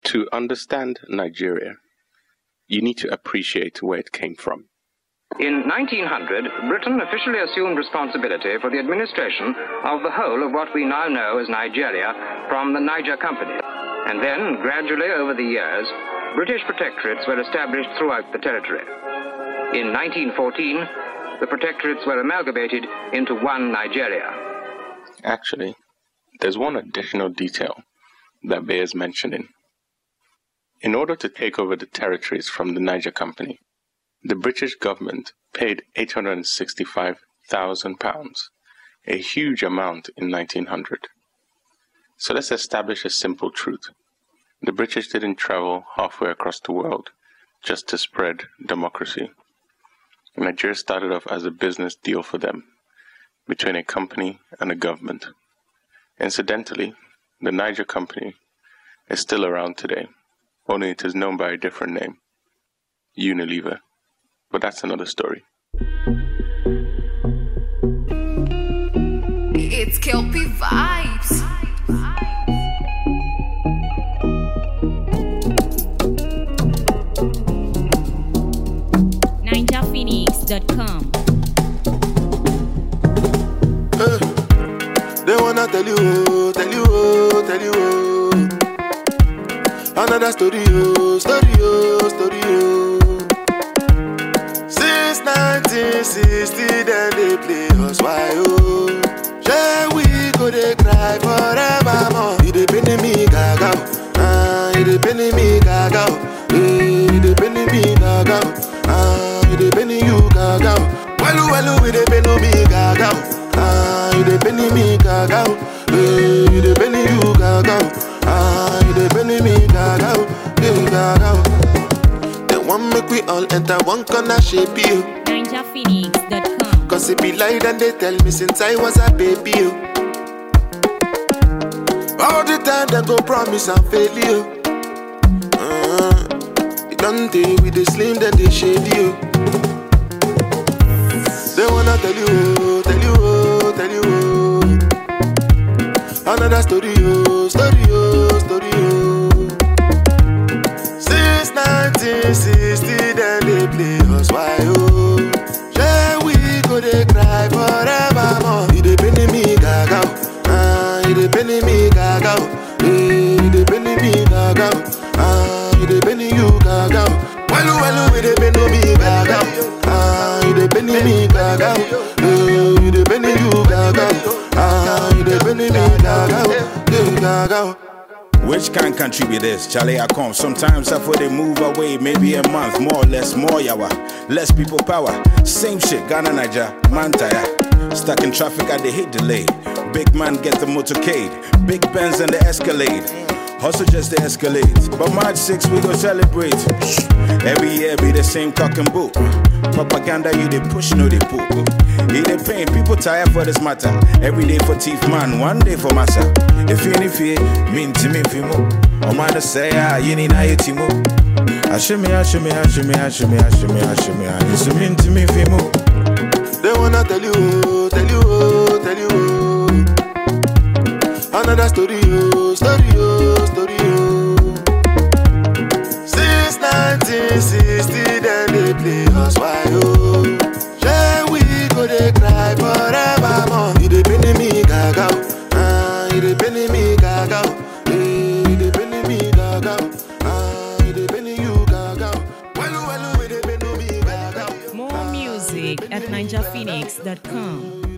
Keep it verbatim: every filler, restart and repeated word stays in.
To understand Nigeria, you need to appreciate where it came from. In nineteen hundred, Britain officially assumed responsibility for the administration of the whole of what we now know as Nigeria from the Niger Company. And then, gradually over the years, British protectorates were established throughout the territory. In nineteen fourteen, the protectorates were amalgamated into one Nigeria. Actually, there's one additional detail that bears mentioning. In order to take over the territories from the Niger Company, the British government paid eight hundred sixty-five thousand pounds, a huge amount in nineteen hundred. So let's establish a simple truth. The British didn't travel halfway across the world just to spread democracy. Nigeria started off as a business deal for them, between a company and a government. Incidentally, the Niger Company is still around today, only it is known by a different name, Unilever. But that's another story. It's Kelpie Vibes. ninja phoenix dot com. Hey, they wanna tell you, tell you, tell you another story, oh, story, oh, story, oh. Since nineteen sixty, then they play us why, oh. Shall we go they cry forevermore? You dey penny me gaga, ah, you dey penny me gaga, eh, you dey penny me gaga, ah, you dey penny you gaga. Walu walu, you dey penny me gaga, ah, you dey penny me gaga, eh, you dey penny you gaga, ah, you dey penny me gaga, eh, gaga. They want make we all enter one corner shape you. ninja phoenix dot com. Cause it be lie and they tell me since I was a baby, oh. All the time they go promise and fail you. uh, They don't deal with the slim then they shade you. They wanna tell you, tell you, tell you another story, oh, story, oh, story, oh. Since nineteen sixty then they play us why, oh. Shall we go they cry forevermore? You dey penny me gaga, ah, you dey penny me gaga, eh, you dey penny me gaga, ah, you dey penny you gaga. Walu walu, you dey penny me gaga, ah, you dey penny me gaga, eh, you dey penny you gaga, ah, you dey penny me gaga, eh, gaga. Which kind of country be this? Charlie, I come. Sometimes I feel they move away, maybe a month, more or less, more yawa. Less people power. Same shit, Ghana, Niger, man tire. Stuck in traffic, I they hate delay. Big man get the motorcade. Big Benz and the Escalade. Hustle just the escalate. But March sixth, we go celebrate. Every year be the same cock and boot. Propaganda, you they push, no they poop. You they pain, people tired for this matter. Every day for teeth man, one day for massa. If you any fear, mean to me if you move. Oh man, say ah, you need na you move. Ashimi, ashimi, ashimi, ashimi, ashimi, ashimi. It's mean to me if you move. They wanna tell you, tell you, tell you another story, oh, story, oh, story, oh. Since nineteen sixty, then they play us why, oh. Shall we go they cry forevermore? You dey penny me gaga, ah, you dey penny me gaga, eh, you dey penny me gaga, ah, you dey penny you gaga. Walu walu, you dey penny me gaga. More music at ninja phoenix dot com.